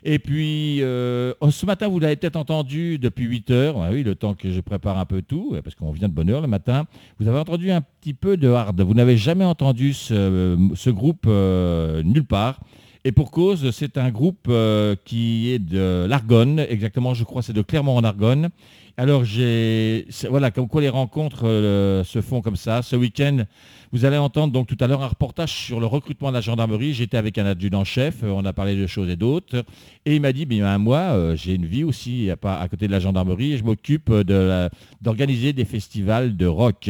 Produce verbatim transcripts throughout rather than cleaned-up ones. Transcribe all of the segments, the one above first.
Et puis, euh, oh, ce matin, vous l'avez peut-être entendu depuis huit heures, ah oui, le temps que je prépare un peu tout, euh, parce qu'on vient de bonne heure le matin. Vous avez entendu un petit peu de hard. Vous n'avez jamais entendu ce, ce groupe euh, nulle part. Et pour cause, c'est un groupe euh, qui est de l'Argonne, exactement, je crois, c'est de Clermont en Argonne. Alors, j'ai, c'est- voilà, comme quoi les rencontres euh, se font comme ça. Ce week-end, vous allez entendre donc tout à l'heure un reportage sur le recrutement de la gendarmerie. J'étais avec un adjudant-chef, euh, on a parlé de choses et d'autres. Et il m'a dit, bien, moi, euh, j'ai une vie aussi à, pas- à côté de la gendarmerie et je m'occupe de la- d'organiser des festivals de rock.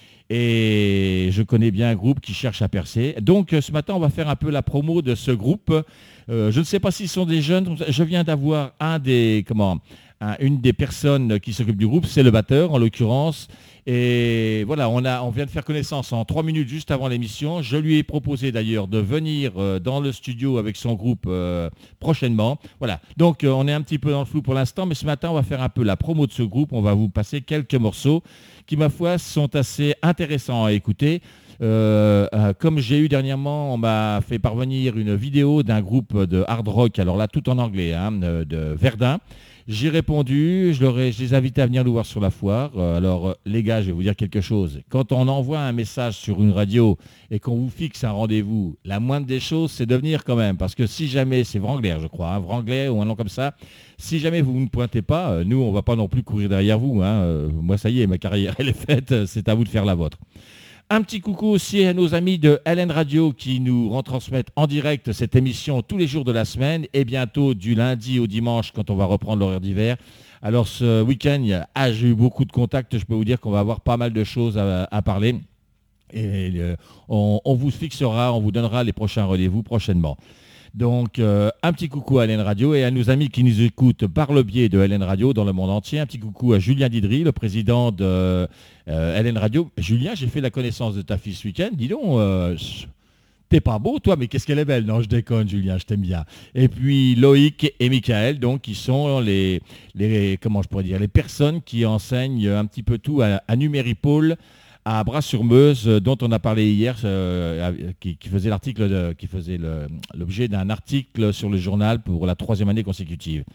Et je connais bien un groupe qui cherche à percer. Donc euh, ce matin, on va faire un peu la promo de ce groupe. Euh, je ne sais pas s'ils sont des jeunes. Je viens d'avoir un des, comment, un- une des personnes qui s'occupe du groupe, c'est le batteur en l'occurrence. Et voilà, on, a, on vient de faire connaissance en trois minutes juste avant l'émission. Je lui ai proposé d'ailleurs de venir euh, dans le studio avec son groupe euh, prochainement. Voilà, donc euh, on est un petit peu dans le flou pour l'instant, mais ce matin, on va faire un peu la promo de ce groupe. On va vous passer quelques morceaux qui, ma foi, sont assez intéressants à écouter. Euh, euh, comme j'ai eu dernièrement, on m'a fait parvenir une vidéo d'un groupe de hard rock, alors là tout en anglais, hein, de, de Verdun. J'ai répondu, je, leur ai- je les invite à venir nous voir sur la foire. Euh, alors euh, les gars, je vais vous dire quelque chose. Quand on envoie un message sur une radio et qu'on vous fixe un rendez-vous, la moindre des choses, c'est de venir quand même. Parce que si jamais, c'est Wrangler, je crois, hein, Wrangler ou un nom comme ça, si jamais vous ne pointez pas, euh, nous, on ne va pas non plus courir derrière vous. Hein. Euh, moi, ça y est, ma carrière, elle est faite. euh, C'est à vous de faire la vôtre. Un petit coucou aussi à nos amis de L N Radio qui nous retransmettent en direct cette émission tous les jours de la semaine et bientôt du lundi au dimanche quand on va reprendre l'horaire d'hiver. Alors ce week-end, ah, j'ai eu beaucoup de contacts. Je peux vous dire qu'on va avoir pas mal de choses à, à parler. Et euh, on, on vous fixera, on vous donnera les prochains rendez-vous prochainement. Donc, euh, un petit coucou à L N Radio et à nos amis qui nous écoutent par le biais de L N Radio dans le monde entier. Un petit coucou à Julien Didry, le président de euh, L N Radio. Julien, j'ai fait la connaissance de ta fille ce week-end. Dis donc, euh, t'es pas beau, toi, mais qu'est-ce qu'elle est belle. Non, je déconne, Julien, je t'aime bien. Et puis Loïc et Michael, donc, qui sont les, les, comment je pourrais dire, les personnes qui enseignent un petit peu tout à, à Numéripôle à Bras-sur-Meuse, euh, dont on a parlé hier, euh, qui, qui faisait l'article, de- qui faisait le- l'objet d'un article sur le journal pour la troisième année consécutive.